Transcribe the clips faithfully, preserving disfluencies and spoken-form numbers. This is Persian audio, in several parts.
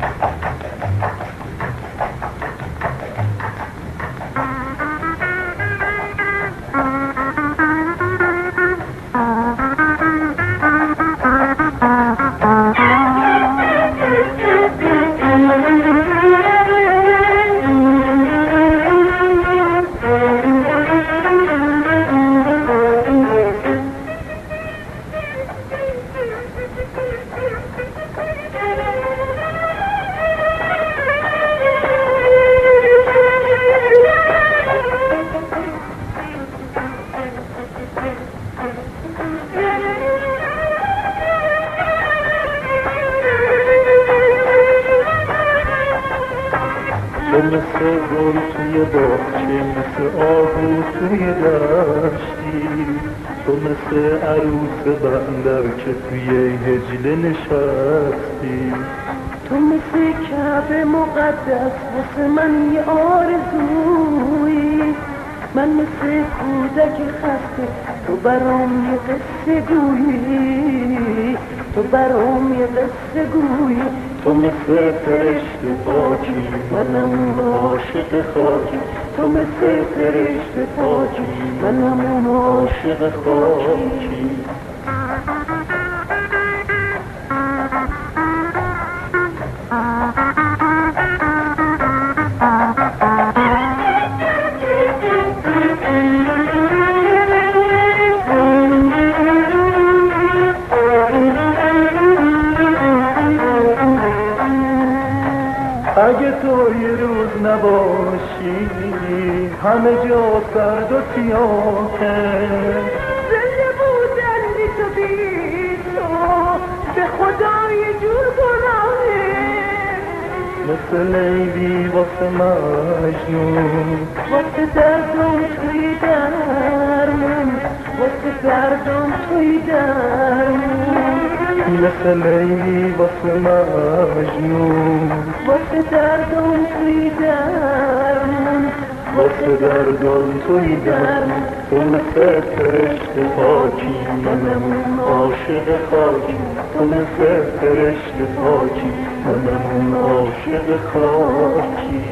تو مثل گل توی باغچه، مثل آهو توی دشتی، تو مثل عروس بندر که توی هجله نشستی. تو مثل کعبه مقدس واسه من یه آرزویی، من مثل کودک خسته تو برام یه قصه گویی، تو برام یه قصه گویی. تو مثل فرشته پاکی، منم عاشق خاکی، تو مثل فرشته پاکی، منم عاشق خاکی. اگه تو یه روز نباشی همه جا سرد و سیاهه، زنده بودن بی تو بی تو به خدا یه جور گناهه. مثل لیلی واسه مجنون، واسه دردم توی درمون، واسه دردم توی درمون. مثل لیلی واسه مجنون، واسه دردم توی درمون، واسه دردم توی درمون. تو مثل فرشته پاکی، منم عاشق خاکی، تو مثل فرشته پاکی، منم عاشق خاکی.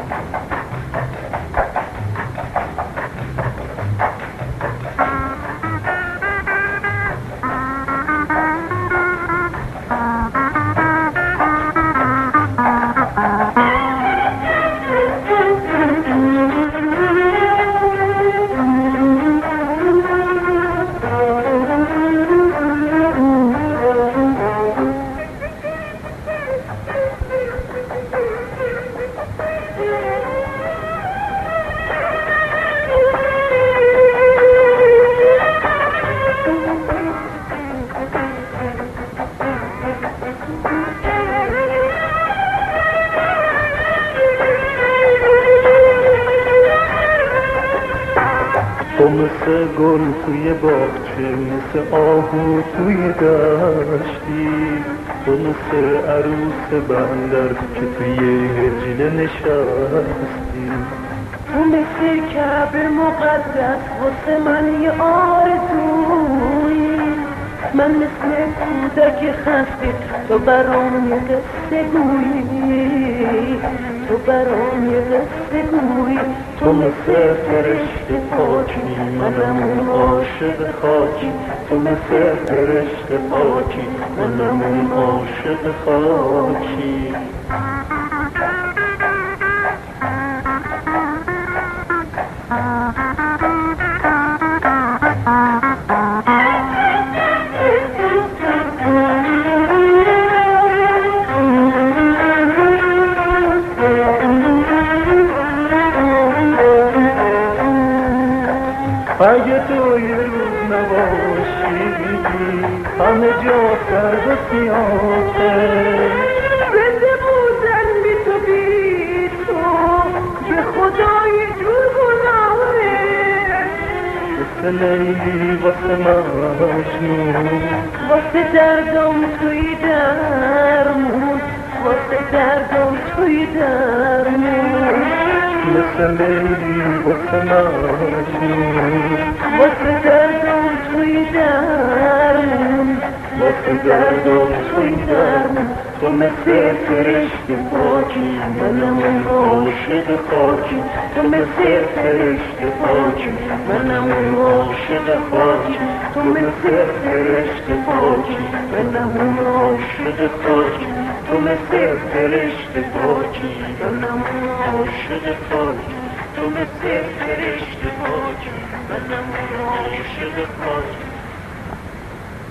تو مثل گل توی باغچه، مثل آهو توی دشتی، تو مثل عروس بندر که توی هجله نشستی. تو مثل کعبه مقدس واسه من یه آرزویی، من مثل کودک خسته تو برام یه قصه گویی، تو برام یه قصه گویی. تو مثل فرشته پاکی، منم عاشق خاکی، تو مثل فرشته پاکی، منم عاشق خاکی. اگه تو یه روز نباشی همه جا سرد و سیاهه، زنده بودن بی تو بی تو به خدا یه جور گناهه. مثل لیلی واسه مجنون، واسه دردم توی درمون، واسه دردم توی درمون. مثل لیلی واسه مجنون، واسه دردم توی درمون، واسه دردم توی درمون. تو مثل فرشته پاکی منم اون عاشق خاکی تو مثل فرشته پاکی منم اون عاشق خاکی تو مثل فرشته پاکی منم اون عاشق خاکی تو مثل فرشته پاکی منم اون عاشق خاکی تو مثل فرشته پاکی منم اون عاشق خاکی